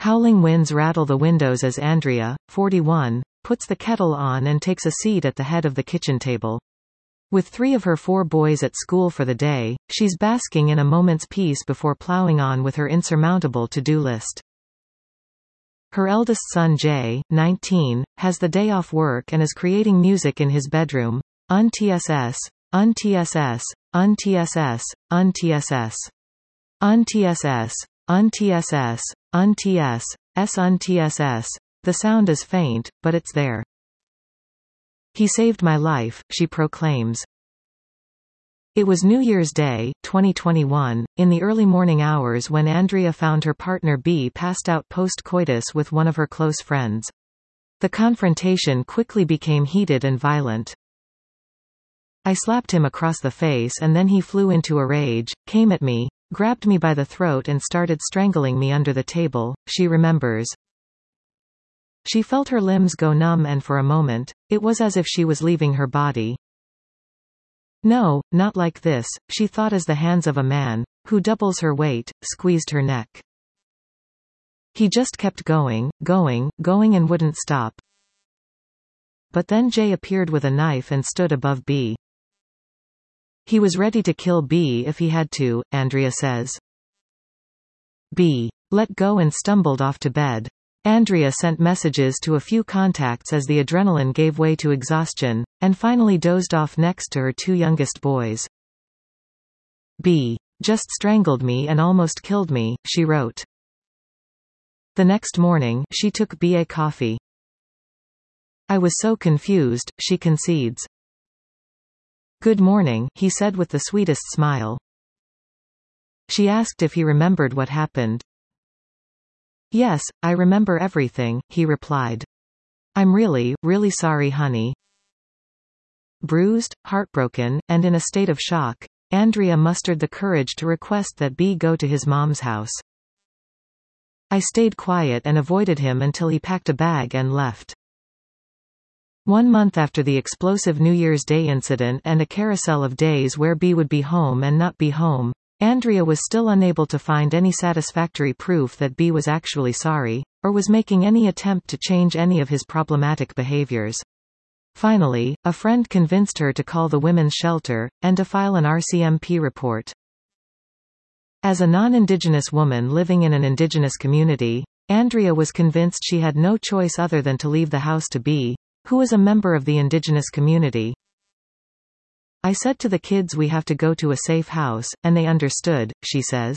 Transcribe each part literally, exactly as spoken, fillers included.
Howling winds rattle the windows as Andrea, forty-one, puts the kettle on and takes a seat at the head of the kitchen table. With three of her four boys at school for the day, she's basking in a moment's peace before plowing on with her insurmountable to-do list. Her eldest son Jay, nineteen, has the day off work and is creating music in his bedroom. Un T S S, Un T S S, Un T S S, Un T S S. Un T S S, Un T S S, Un T S S, Un T S S. The sound is faint, but it's there. He saved my life, she proclaims. It was New Year's Day, twenty twenty-one, in the early morning hours when Andrea found her partner B passed out post-coitus with one of her close friends. The confrontation quickly became heated and violent. I slapped him across the face and then he flew into a rage, came at me, grabbed me by the throat and started strangling me under the table, she remembers. She felt her limbs go numb and for a moment, it was as if she was leaving her body. No, not like this, she thought, as the hands of a man, who doubles her weight, squeezed her neck. He just kept going, going, going and wouldn't stop. But then Jay appeared with a knife and stood above B. He was ready to kill B if he had to, Andrea says. B let go and stumbled off to bed. Andrea sent messages to a few contacts as the adrenaline gave way to exhaustion, and finally dozed off next to her two youngest boys. B just strangled me and almost killed me, she wrote. The next morning, she took B a coffee. I was so confused, she concedes. Good morning, he said with the sweetest smile. She asked if he remembered what happened. Yes, I remember everything, he replied. I'm really, really sorry, honey. Bruised, heartbroken, and in a state of shock, Andrea mustered the courage to request that B go to his mom's house. I stayed quiet and avoided him until he packed a bag and left. One month after the explosive New Year's Day incident and a carousel of days where B would be home and not be home, Andrea was still unable to find any satisfactory proof that B was actually sorry, or was making any attempt to change any of his problematic behaviors. Finally, a friend convinced her to call the women's shelter, and to file an R C M P report. As a non-Indigenous woman living in an Indigenous community, Andrea was convinced she had no choice other than to leave the house to B, who was a member of the Indigenous community. I said to the kids we have to go to a safe house, and they understood, she says.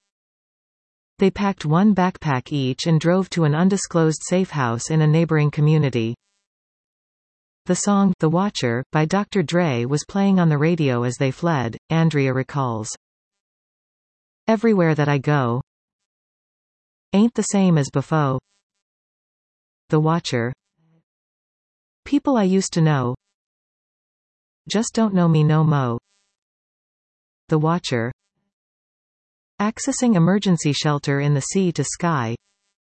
They packed one backpack each and drove to an undisclosed safe house in a neighboring community. The song, The Watcher, by Doctor Dre was playing on the radio as they fled, Andrea recalls. Everywhere that I go ain't the same as before. The Watcher. People I used to know just don't know me no mo. The Watcher. Accessing emergency shelter in the sea to sky.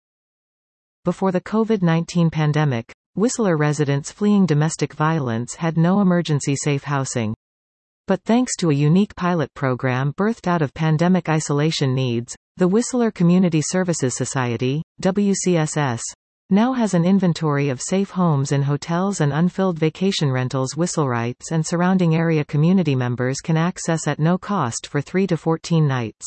Before the COVID nineteen pandemic, Whistler residents fleeing domestic violence had no emergency safe housing. But thanks to a unique pilot program birthed out of pandemic isolation needs, the Whistler Community Services Society, W C S S, now has an inventory of safe homes in hotels and unfilled vacation rentals Whistlerites and surrounding area community members can access at no cost for three to fourteen nights.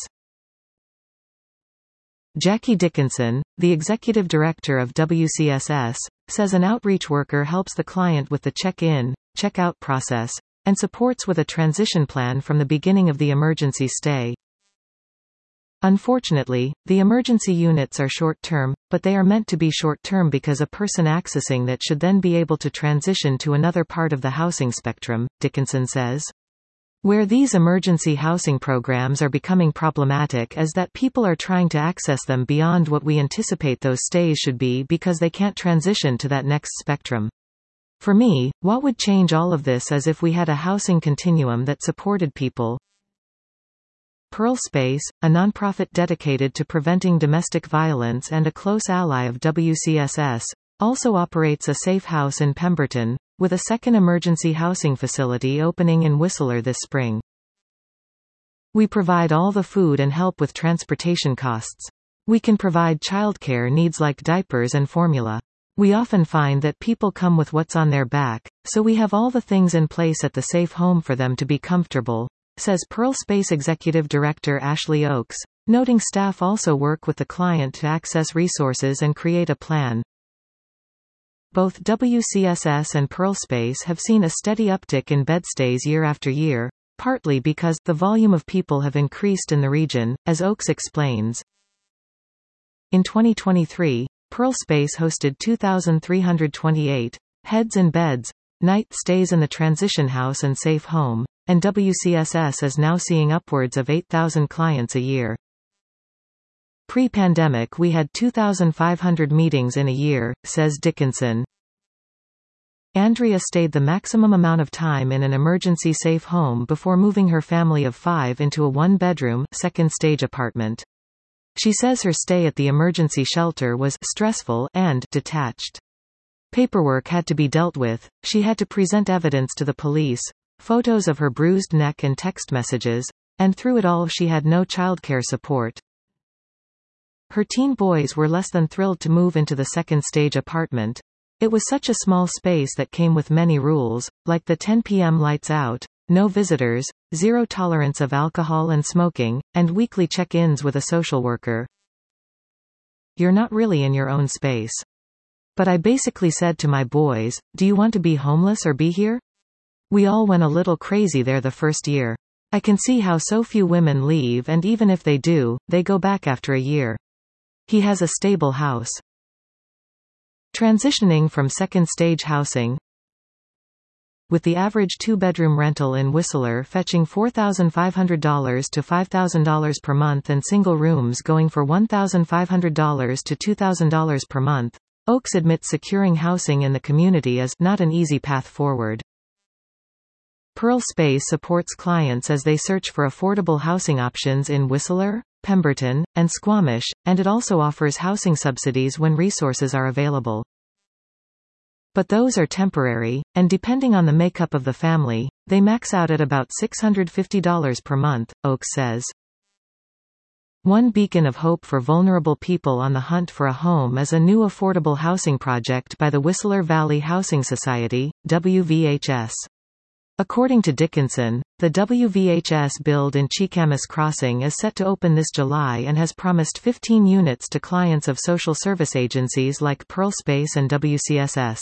Jackie Dickinson, the executive director of W C S S, says an outreach worker helps the client with the check-in, check-out process, and supports with a transition plan from the beginning of the emergency stay. Unfortunately, the emergency units are short-term, but they are meant to be short-term because a person accessing that should then be able to transition to another part of the housing spectrum, Dickinson says. Where these emergency housing programs are becoming problematic is that people are trying to access them beyond what we anticipate those stays should be because they can't transition to that next spectrum. For me, what would change all of this is if we had a housing continuum that supported people. Pearl Space, a nonprofit dedicated to preventing domestic violence and a close ally of W C S S, also operates a safe house in Pemberton, with a second emergency housing facility opening in Whistler this spring. We provide all the food and help with transportation costs. We can provide childcare needs like diapers and formula. We often find that people come with what's on their back, so we have all the things in place at the safe home for them to be comfortable, says Pearl Space Executive Director Ashley Oakes, noting staff also work with the client to access resources and create a plan. Both W C S S and Pearl Space have seen a steady uptick in bed stays year after year, partly because the volume of people have increased in the region, as Oakes explains. In twenty twenty-three, Pearl Space hosted two thousand three hundred twenty-eight heads in beds, night stays in the transition house and safe home, and W C S S is now seeing upwards of eight thousand clients a year. Pre-pandemic we had two thousand five hundred meetings in a year, says Dickinson. Andrea stayed the maximum amount of time in an emergency safe home before moving her family of five into a one-bedroom, second-stage apartment. She says her stay at the emergency shelter was stressful and detached. Paperwork had to be dealt with, she had to present evidence to the police, photos of her bruised neck and text messages, and through it all she had no childcare support. Her teen boys were less than thrilled to move into the second-stage apartment. It was such a small space that came with many rules, like the ten p m lights out, no visitors, zero tolerance of alcohol and smoking, and weekly check-ins with a social worker. You're not really in your own space. But I basically said to my boys, do you want to be homeless or be here? We all went a little crazy there the first year. I can see how so few women leave, and even if they do, they go back after a year. He has a stable house. Transitioning from second-stage housing. With the average two-bedroom rental in Whistler fetching four thousand five hundred dollars to five thousand dollars per month and single rooms going for one thousand five hundred dollars to two thousand dollars per month, Oakes admits securing housing in the community is not an easy path forward. Pearl Space supports clients as they search for affordable housing options in Whistler, Pemberton, and Squamish, and it also offers housing subsidies when resources are available. But those are temporary, and depending on the makeup of the family, they max out at about six hundred fifty dollars per month, Oakes says. One beacon of hope for vulnerable people on the hunt for a home is a new affordable housing project by the Whistler Valley Housing Society, W V H S. According to Dickinson, the W V H S build in Cheakamus Crossing is set to open this July and has promised fifteen units to clients of social service agencies like Pearl Space and W C S S.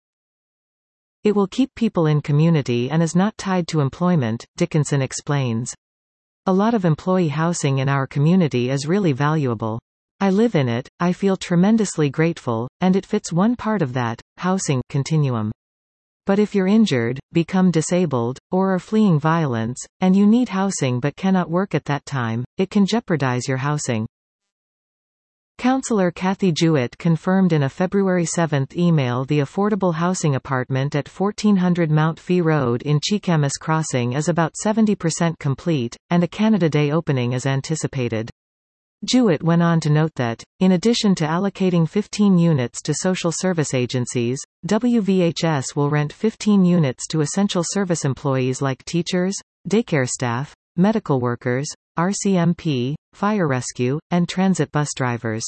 It will keep people in community and is not tied to employment, Dickinson explains. A lot of employee housing in our community is really valuable. I live in it, I feel tremendously grateful, and it fits one part of that housing continuum. But if you're injured, become disabled, or are fleeing violence, and you need housing but cannot work at that time, it can jeopardize your housing. Councillor Kathy Jewett confirmed in a February seventh email the affordable housing apartment at fourteen hundred Mount Fee Road in Cheakamus Crossing is about seventy percent complete, and a Canada Day opening is anticipated. Jewett went on to note that, in addition to allocating fifteen units to social service agencies, W V H S will rent fifteen units to essential service employees like teachers, daycare staff, medical workers, R C M P, fire rescue, and transit bus drivers.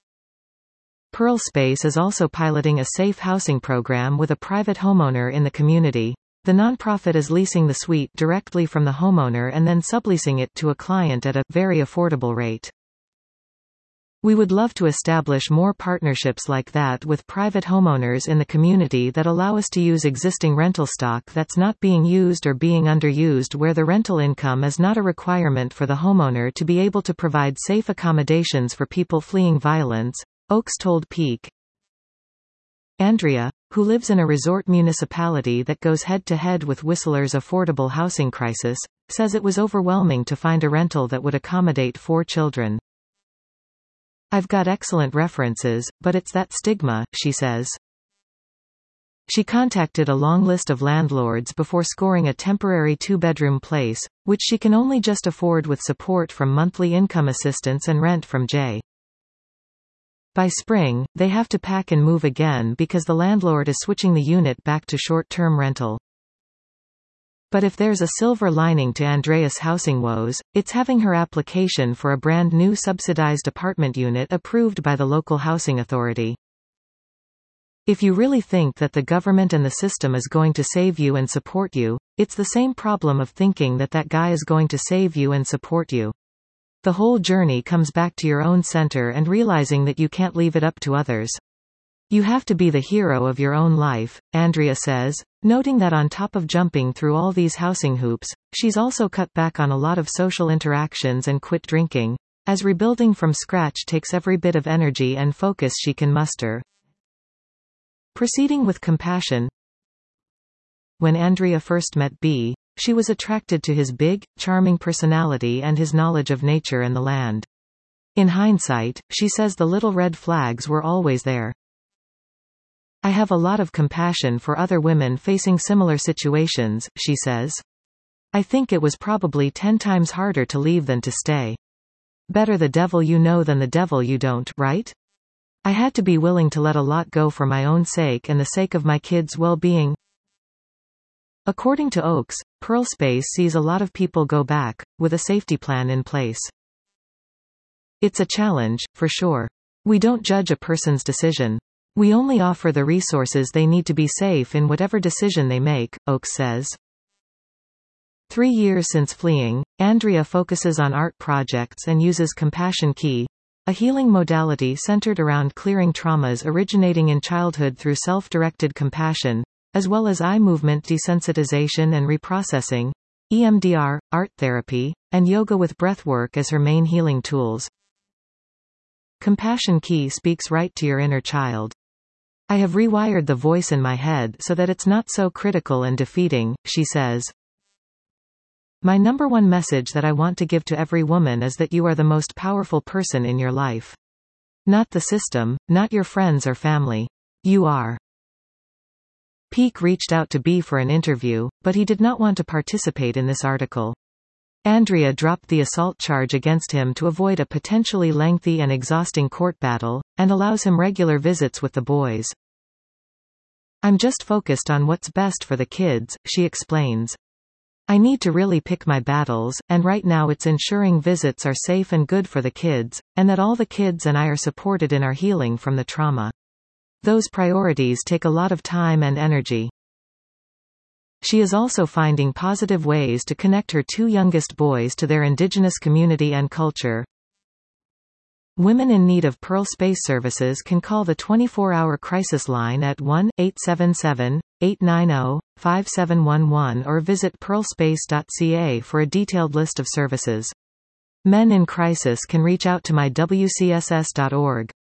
Pearl Space is also piloting a safe housing program with a private homeowner in the community. The nonprofit is leasing the suite directly from the homeowner and then subleasing it to a client at a very affordable rate. We would love to establish more partnerships like that with private homeowners in the community that allow us to use existing rental stock that's not being used or being underused, where the rental income is not a requirement for the homeowner to be able to provide safe accommodations for people fleeing violence, Oakes told Peak. Andrea, who lives in a resort municipality that goes head-to-head with Whistler's affordable housing crisis, says it was overwhelming to find a rental that would accommodate four children. I've got excellent references, but it's that stigma, she says. She contacted a long list of landlords before scoring a temporary two-bedroom place, which she can only just afford with support from monthly income assistance and rent from J. By spring, they have to pack and move again because the landlord is switching the unit back to short-term rental. But if there's a silver lining to Andrea's housing woes, it's having her application for a brand new subsidized apartment unit approved by the local housing authority. If you really think that the government and the system is going to save you and support you, it's the same problem of thinking that that guy is going to save you and support you. The whole journey comes back to your own center and realizing that you can't leave it up to others. You have to be the hero of your own life, Andrea says, noting that on top of jumping through all these housing hoops, she's also cut back on a lot of social interactions and quit drinking, as rebuilding from scratch takes every bit of energy and focus she can muster. Proceeding with compassion. When Andrea first met B, she was attracted to his big, charming personality and his knowledge of nature and the land. In hindsight, she says the little red flags were always there. I have a lot of compassion for other women facing similar situations, she says. I think it was probably ten times harder to leave than to stay. Better the devil you know than the devil you don't, right? I had to be willing to let a lot go for my own sake and the sake of my kids' well-being. According to Oakes, Pearlspace sees a lot of people go back, with a safety plan in place. It's a challenge, for sure. We don't judge a person's decision. We only offer the resources they need to be safe in whatever decision they make, Oakes says. Three years since fleeing, Andrea focuses on art projects and uses Compassion Key, a healing modality centered around clearing traumas originating in childhood through self-directed compassion, as well as eye movement desensitization and reprocessing, E M D R, art therapy, and yoga with breathwork as her main healing tools. Compassion Key speaks right to your inner child. I have rewired the voice in my head so that it's not so critical and defeating, she says. My number one message that I want to give to every woman is that you are the most powerful person in your life. Not the system, not your friends or family. You are. Peake reached out to B for an interview, but he did not want to participate in this article. Andrea dropped the assault charge against him to avoid a potentially lengthy and exhausting court battle, and allows him regular visits with the boys. I'm just focused on what's best for the kids, she explains. I need to really pick my battles, and right now it's ensuring visits are safe and good for the kids, and that all the kids and I are supported in our healing from the trauma. Those priorities take a lot of time and energy. She is also finding positive ways to connect her two youngest boys to their indigenous community and culture. Women in need of Pearlspace services can call the twenty-four hour crisis line at one eight seven seven, eight nine zero, five seven one one or visit pearlspace dot c a for a detailed list of services. Men in crisis can reach out to my W C S S dot org.